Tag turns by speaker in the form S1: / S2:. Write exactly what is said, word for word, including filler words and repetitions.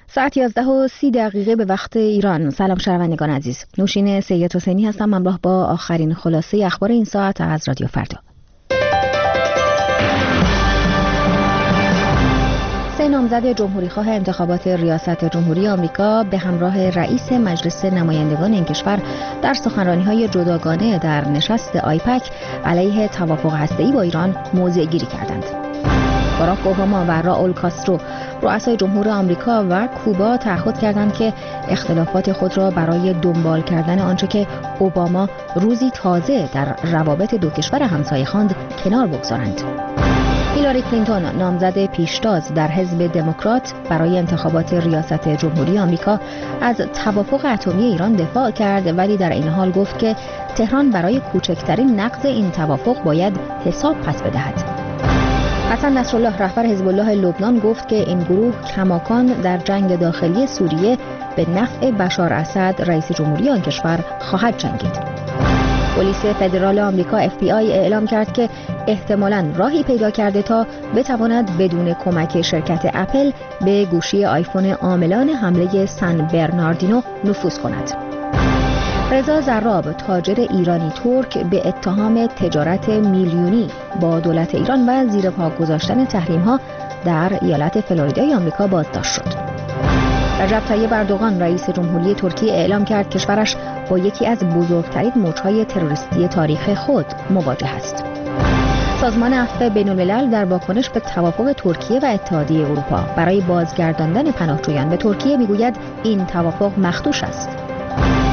S1: ساعت یازده و سی دقیقه به وقت ایران. سلام شنوندگان عزیز، نوشین سید حسینی هستم، همراه با آخرین خلاصه اخبار این ساعت از رادیو فردا. سه نامزد جمهوریخواه انتخابات ریاست جمهوری آمریکا به همراه رئیس مجلس نمایندگان این کشور در سخنرانی‌های جداگانه در نشست آیپک علیه توافق هسته‌ای با ایران موضع گیری کردند. باراک اوباما و راول کاسترو رؤسای جمهور آمریکا و کوبا تعهد کردند که اختلافات خود را برای دنبال کردن آنچه که اوباما روزی تازه در روابط دو کشور همسایه خواند کنار بگذارند. هیلاری کلینتون نامزد پیشتاز در حزب دموکرات برای انتخابات ریاست جمهوری آمریکا از توافق اتمی ایران دفاع کرد، ولی در این حال گفت که تهران برای کوچکترین نقض این توافق باید حساب پس بدهد. حسن نصرالله رهبر حزب الله لبنان گفت که این گروه کماکان در جنگ داخلی سوریه به نفع بشار اسد رئیس جمهوری آن کشور خواهد جنگید. پلیس فدرال آمریکا اف بی آی اعلام کرد که احتمالاً راهی پیدا کرده تا بتواند بدون کمک شرکت اپل به گوشی آیفون عاملان حمله سن برناردینو نفوذ کند. رضا زراب تاجر ایرانی ترک به اتهام تجارت میلیونی با دولت ایران و زیر پا گذاشتن تحریم‌ها در ایالت فلوریدای آمریکا بازداشت شد. رجب طیب اردوغان رئیس جمهوری ترکیه اعلام کرد کشورش با یکی از بزرگترین موج‌های تروریستی تاریخ خود مواجه است. سازمان عفو بین‌الملل در واکنش به توافق ترکیه و اتحادیه اروپا برای بازگرداندن پناهجویان به ترکیه میگوید این توافق مخدوش است.